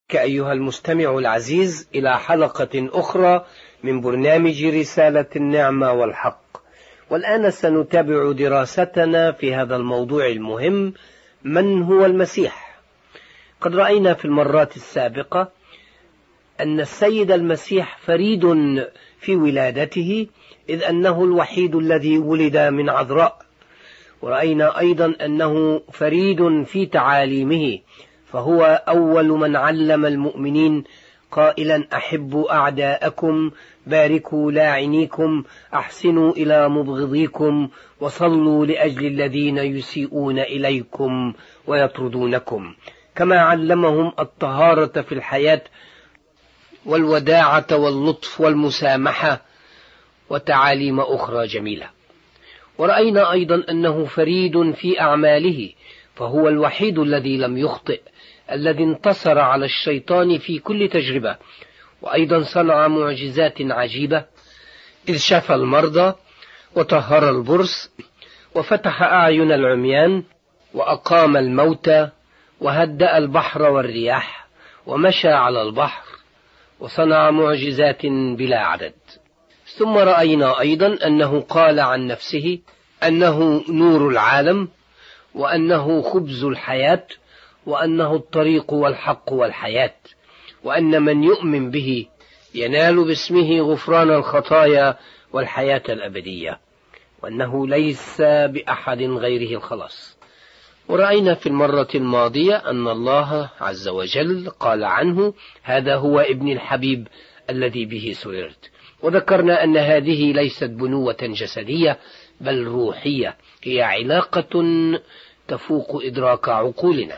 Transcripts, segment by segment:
أيها المستمع العزيز إلى حلقة أخرى من برنامج رسالة النعمة والحق. والآن سنتابع دراستنا في هذا الموضوع المهم: من هو المسيح؟ قد رأينا في المرات السابقة أن السيد المسيح فريد في ولادته، إذ أنه الوحيد الذي ولد من عذراء. ورأينا أيضا أنه فريد في تعاليمه، فهو أول من علم المؤمنين قائلا: أحبوا أعداءكم، باركوا لاعنيكم، أحسنوا إلى مبغضيكم، وصلوا لأجل الذين يسيئون إليكم ويطردونكم. كما علمهم الطهارة في الحياة والوداعة واللطف والمسامحة وتعاليم أخرى جميلة. ورأينا أيضا أنه فريد في أعماله، فهو الوحيد الذي لم يخطئ، الذي انتصر على الشيطان في كل تجربة، وأيضا صنع معجزات عجيبة، إذ شفى المرضى وطهر البرص وفتح أعين العميان وأقام الموتى وهدأ البحر والرياح ومشى على البحر وصنع معجزات بلا عدد. ثم رأينا أيضا أنه قال عن نفسه أنه نور العالم، وأنه خبز الحياة، وأنه الطريق والحق والحياة، وأن من يؤمن به ينال باسمه غفران الخطايا والحياة الأبدية، وأنه ليس بأحد غيره الخلاص. ورأينا في المرة الماضية أن الله عز وجل قال عنه: هذا هو ابن الحبيب الذي به سررت. وذكرنا أن هذه ليست بنوة جسدية بل روحية، هي علاقة تفوق إدراك عقولنا.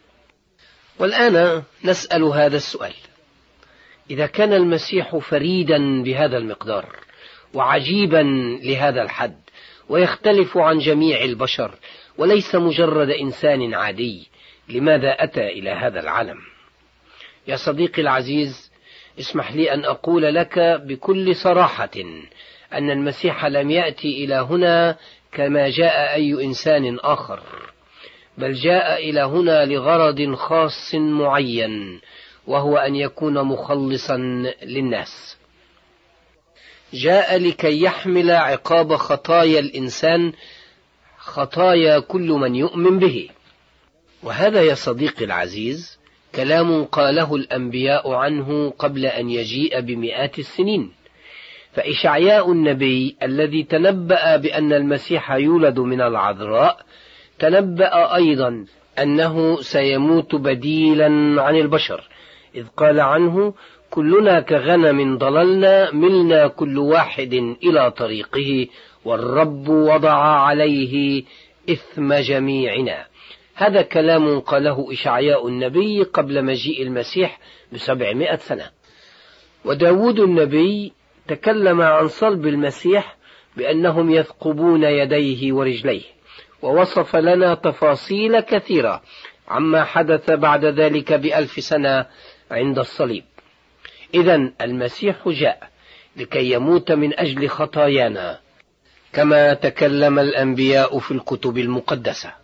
والآن نسأل هذا السؤال: إذا كان المسيح فريدا بهذا المقدار وعجيبا لهذا الحد ويختلف عن جميع البشر وليس مجرد إنسان عادي، لماذا أتى إلى هذا العالم؟ يا صديقي العزيز، اسمح لي أن أقول لك بكل صراحة أن المسيح لم يأتي إلى هنا كما جاء أي إنسان آخر، بل جاء إلى هنا لغرض خاص معين، وهو أن يكون مخلصا للناس. جاء لكي يحمل عقاب خطايا الإنسان، خطايا كل من يؤمن به. وهذا يا صديقي العزيز كلام قاله الأنبياء عنه قبل أن يجيء بمئات السنين. فإشعياء النبي الذي تنبأ بأن المسيح يولد من العذراء تنبأ أيضا أنه سيموت بديلا عن البشر، إذ قال عنه: كلنا كغنم ضللنا، ملنا كل واحد إلى طريقه، والرب وضع عليه إثم جميعنا. هذا كلام قاله إشعياء النبي قبل مجيء المسيح ب700 سنة. وداود النبي تكلم عن صلب المسيح بأنهم يثقبون يديه ورجليه، ووصف لنا تفاصيل كثيرة عما حدث بعد ذلك ب1000 سنة عند الصليب. إذن المسيح جاء لكي يموت من أجل خطايانا كما تكلم الأنبياء في الكتب المقدسة.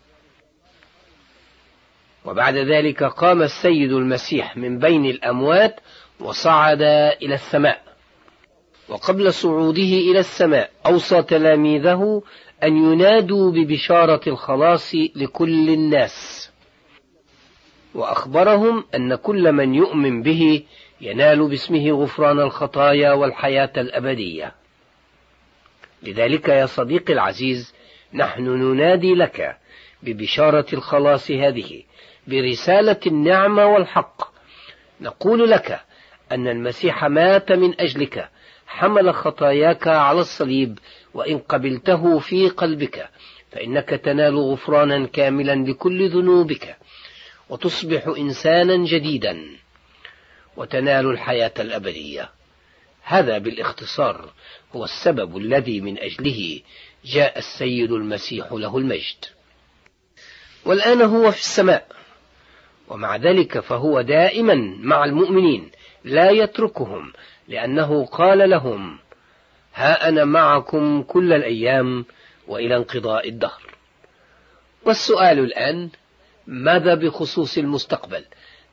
وبعد ذلك قام السيد المسيح من بين الأموات وصعد إلى السماء. وقبل صعوده إلى السماء أوصى تلاميذه أن ينادوا ببشارة الخلاص لكل الناس، وأخبرهم أن كل من يؤمن به ينال باسمه غفران الخطايا والحياة الأبدية. لذلك يا صديقي العزيز، نحن ننادي لك ببشارة الخلاص هذه، برسالة النعمة والحق. نقول لك أن المسيح مات من أجلك، حمل خطاياك على الصليب، وإن قبلته في قلبك فإنك تنال غفرانا كاملا لكل ذنوبك، وتصبح إنسانا جديدا، وتنال الحياة الأبدية. هذا بالاختصار هو السبب الذي من أجله جاء السيد المسيح له المجد. والآن هو في السماء، ومع ذلك فهو دائما مع المؤمنين لا يتركهم، لأنه قال لهم: ها أنا معكم كل الأيام وإلى انقضاء الدهر. والسؤال الآن: ماذا بخصوص المستقبل؟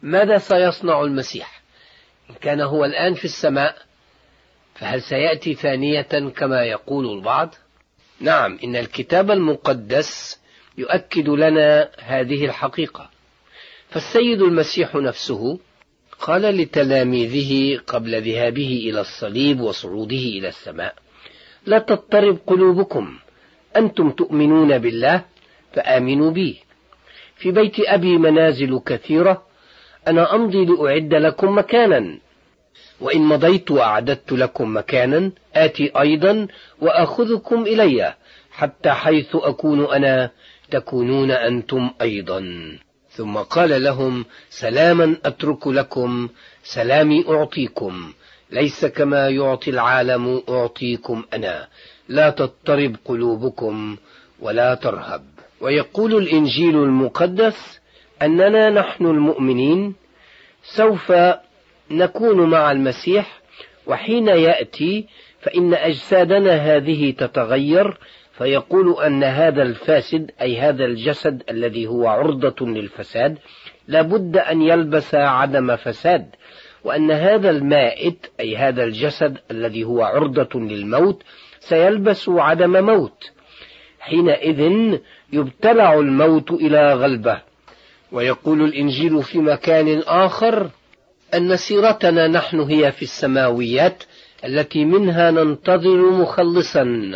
ماذا سيصنع المسيح؟ إن كان هو الآن في السماء فهل سيأتي ثانية كما يقول البعض؟ نعم، إن الكتاب المقدس يؤكد لنا هذه الحقيقة. فالسيد المسيح نفسه قال لتلاميذه قبل ذهابه إلى الصليب وصعوده إلى السماء: لا تضطرب قلوبكم، أنتم تؤمنون بالله فآمنوا بي، في بيت أبي منازل كثيرة، أنا أمضي لأعد لكم مكانا، وإن مضيت وأعددت لكم مكانا آتي أيضا وأخذكم إلي، حتى حيث أكون أنا تكونون أنتم أيضا. ثم قال لهم: سلاما أترك لكم، سلامي أعطيكم، ليس كما يعطي العالم أعطيكم أنا، لا تضطرب قلوبكم ولا ترهب. ويقول الإنجيل المقدس أننا نحن المؤمنين سوف نكون مع المسيح، وحين يأتي فإن أجسادنا هذه تتغير، فيقول أن هذا الفاسد أي هذا الجسد الذي هو عرضة للفساد لابد أن يلبس عدم فساد، وأن هذا المائت أي هذا الجسد الذي هو عرضة للموت سيلبس عدم موت. حينئذ يبتلع الموت إلى غلبه. ويقول الإنجيل في مكان آخر أن سيرتنا نحن هي في السماويات التي منها ننتظر مخلصا،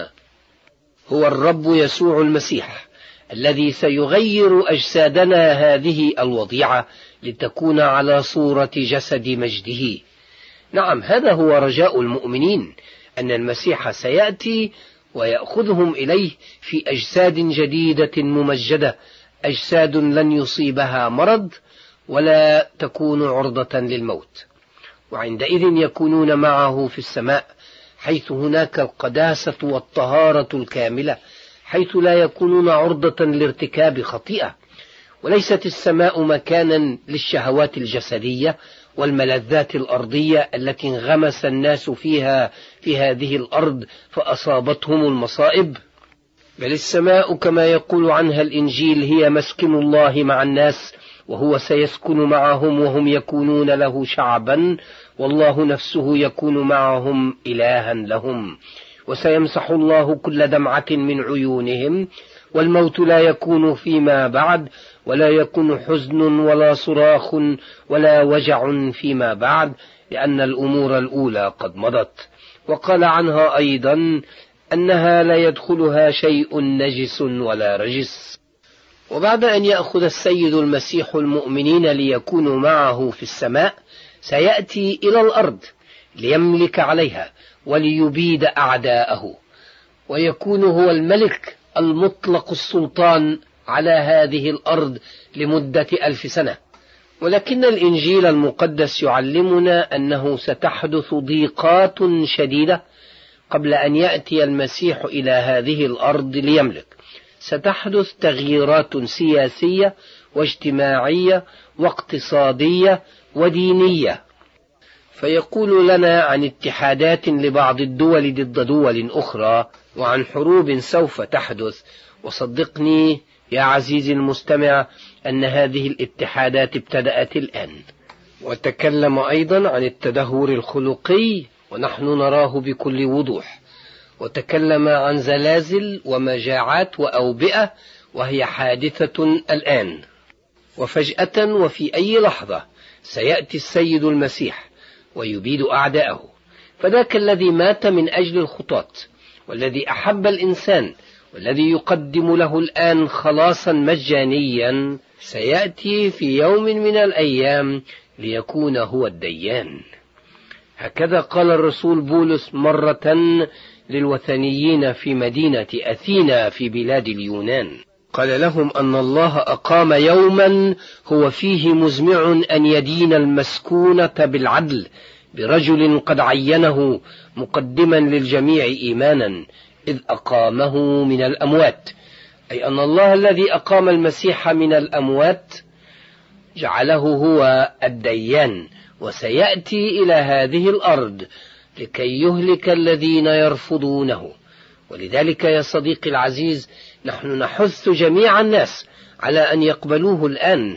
هو الرب يسوع المسيح الذي سيغير أجسادنا هذه الوضيعة لتكون على صورة جسد مجده. نعم، هذا هو رجاء المؤمنين، أن المسيح سيأتي ويأخذهم إليه في أجساد جديدة ممجدة، أجساد لن يصيبها مرض ولا تكون عرضة للموت، وعندئذ يكونون معه في السماء، حيث هناك القداسة والطهارة الكاملة، حيث لا يكونون عرضة لارتكاب خطيئة. وليست السماء مكانا للشهوات الجسدية والملذات الأرضية التي انغمس الناس فيها في هذه الأرض فأصابتهم المصائب، بل السماء كما يقول عنها الإنجيل هي مسكن الله مع الناس، وهو سيسكن معهم وهم يكونون له شعبا، والله نفسه يكون معهم إلها لهم، وسيمسح الله كل دمعة من عيونهم، والموت لا يكون فيما بعد، ولا يكون حزن ولا صراخ ولا وجع فيما بعد، لأن الأمور الأولى قد مضت. وقال عنها أيضا أنها لا يدخلها شيء نجس ولا رجس. وبعد أن يأخذ السيد المسيح المؤمنين ليكونوا معه في السماء، سيأتي إلى الأرض ليملك عليها وليبيد أعداءه، ويكون هو الملك المطلق السلطان على هذه الأرض لمدة 1000 سنة. ولكن الإنجيل المقدس يعلمنا أنه ستحدث ضيقات شديدة قبل أن يأتي المسيح إلى هذه الأرض ليملك. ستحدث تغييرات سياسية واجتماعية واقتصادية ودينية، فيقول لنا عن اتحادات لبعض الدول ضد دول أخرى، وعن حروب سوف تحدث. وصدقني يا عزيزي المستمع أن هذه الاتحادات ابتدأت الآن. وتكلم أيضا عن التدهور الخلقي، ونحن نراه بكل وضوح. وتكلم عن زلازل ومجاعات وأوبئة، وهي حادثة الآن، وفجأة وفي أي لحظة سيأتي السيد المسيح ويبيد أعداءه. فذاك الذي مات من أجل الخطاة، والذي أحب الإنسان، والذي يقدم له الآن خلاصا مجانيا، سيأتي في يوم من الأيام ليكون هو الديان. هكذا قال الرسول بولس مرة للوثنيين في مدينة أثينا في بلاد اليونان، قال لهم أن الله أقام يوما هو فيه مزمع أن يدين المسكونة بالعدل برجل قد عينه مقدما للجميع إيمانا، إذ أقامه من الأموات. أي أن الله الذي أقام المسيح من الأموات جعله هو الديان، وسيأتي إلى هذه الأرض لكي يهلك الذين يرفضونه. ولذلك يا صديقي العزيز، نحن نحث جميع الناس على أن يقبلوه الآن،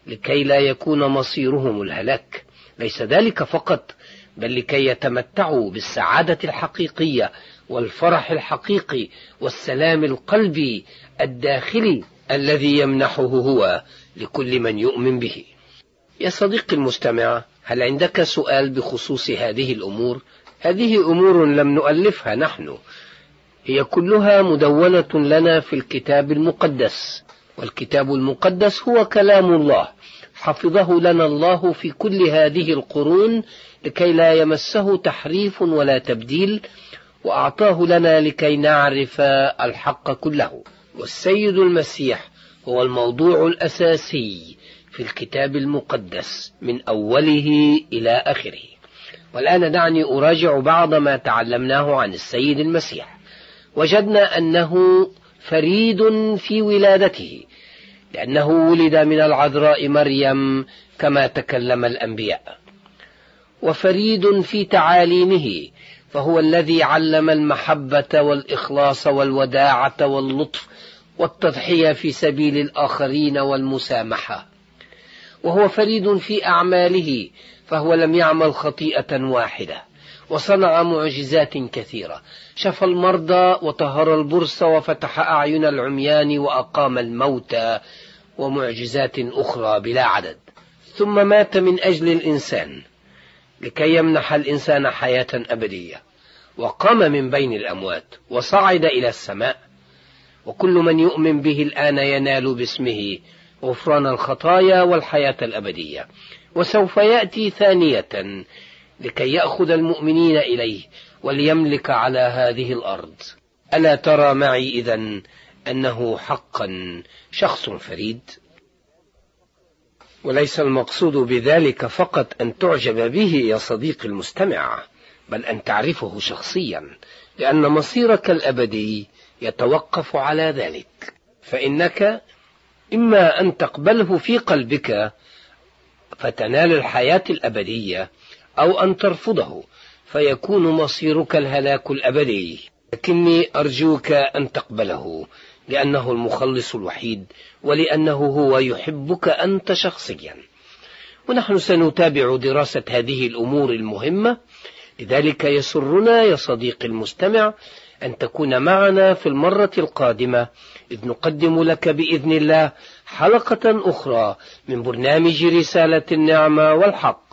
لكي لا يكون مصيرهم الهلاك. ليس ذلك فقط، بل لكي يتمتعوا بالسعادة الحقيقية والفرح الحقيقي والسلام القلبي الداخلي الذي يمنحه هو لكل من يؤمن به. يا صديقي المستمع، هل عندك سؤال بخصوص هذه الأمور؟ هذه أمور لم نؤلفها نحن، هي كلها مدونة لنا في الكتاب المقدس، والكتاب المقدس هو كلام الله حفظه لنا الله في كل هذه القرون لكي لا يمسه تحريف ولا تبديل، وأعطاه لنا لكي نعرف الحق كله. والسيد المسيح هو الموضوع الأساسي في الكتاب المقدس من أوله إلى آخره. والآن دعني أراجع بعض ما تعلمناه عن السيد المسيح. وجدنا أنه فريد في ولادته، لأنه ولد من العذراء مريم كما تكلم الأنبياء. وفريد في تعاليمه، فهو الذي علم المحبة والإخلاص والوداعة واللطف والتضحية في سبيل الآخرين والمسامحة. وهو فريد في أعماله، فهو لم يعمل خطيئة واحدة، وصنع معجزات كثيرة، شفى المرضى وطهر البرص وفتح أعين العميان وأقام الموتى، ومعجزات أخرى بلا عدد. ثم مات من أجل الإنسان لكي يمنح الإنسان حياة أبدية، وقام من بين الأموات وصعد إلى السماء، وكل من يؤمن به الآن ينال باسمه غفران الخطايا والحياة الأبدية. وسوف يأتي ثانية لكي يأخذ المؤمنين إليه وليملك على هذه الأرض. ألا ترى معي إذن أنه حقا شخص فريد؟ وليس المقصود بذلك فقط أن تعجب به يا صديقي المستمع، بل أن تعرفه شخصيا، لأن مصيرك الأبدي يتوقف على ذلك. فإنك إما أن تقبله في قلبك فتنال الحياة الأبدية، أو أن ترفضه فيكون مصيرك الهلاك الأبدي. لكني أرجوك أن تقبله، لأنه المخلص الوحيد، ولأنه هو يحبك أنت شخصيا. ونحن سنتابع دراسة هذه الأمور المهمة، لذلك يسرنا يا صديقي المستمع أن تكون معنا في المرة القادمة، إذ نقدم لك بإذن الله حلقة أخرى من برنامج رسالة النعمة والحق.